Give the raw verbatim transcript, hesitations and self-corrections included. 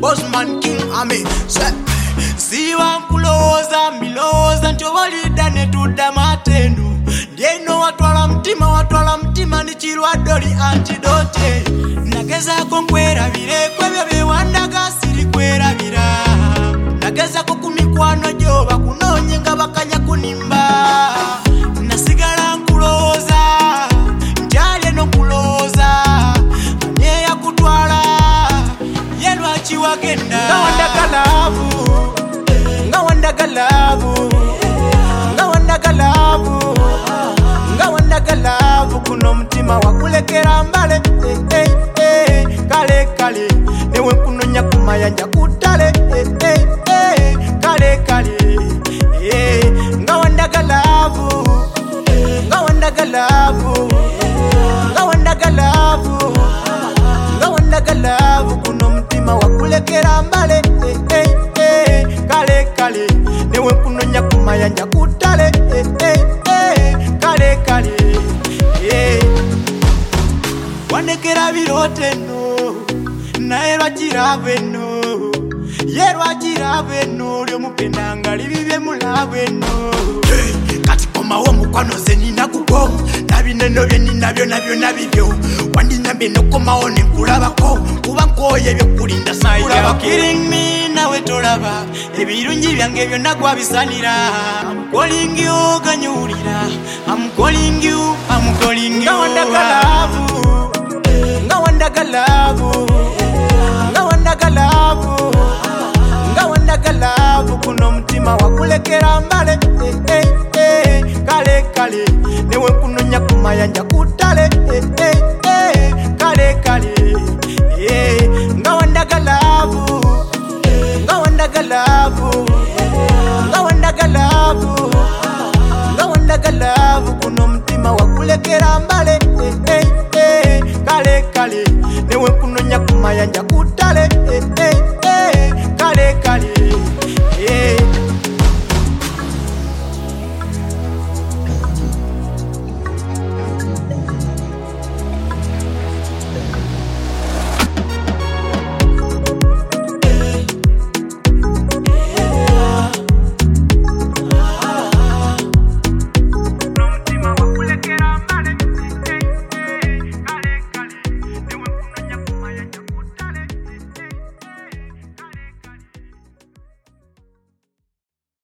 Bossman King Ame Siwa nkuloza miloza ncho walida netuda matenu Ndieno watwala mtima watwala mtima ni chilwa doli antidote Nageza konkwera vile kwebya bewandaga siri kwera vira Nageza kukumikwano joba kunonye nga bakanya kunimba Nasigala nkuloza njale no nkuloza Anye ya kutwala yelwa chiwagenda Nga wandagalavu Nga wandagalavu Nga wandagalavu Nga wandagalavu kuno mtima wakulekera mbale eh, eh, eh, kale kale newe kunonya kumayanja kutale eh, eh, eh, kale kale eh, nga wandagalavu Nga wandagalavu Nga wandagalavu Nga wandagalavu kuno mtima wakulekera mbale eh, eh, eh, kale kale newe kunonya kumayanja kutale eh, eh, eh, kale kale eh. Wanekera birote no nae lwakirabe no ye lwakirabe no lyo mupendanga libibye mulabe no hey, kati komawo mukwano ze nina kuko nabineno bye ninabyo nabyo nabibyo wandinyambe no komawo ne kulabako kuba nkoye byo kulinda sakulaba killing me nawe tolaba ebirungi byange byonna gwabisanira I'm calling you ganyulira I'm calling you I'm calling you wandagalavu Nga wandagalavu Nga wandagalavu Nga wandagalavu kuno mtima wakulekera mbale eh, eh, eh, kale kale newe kunonya kumayanja kutale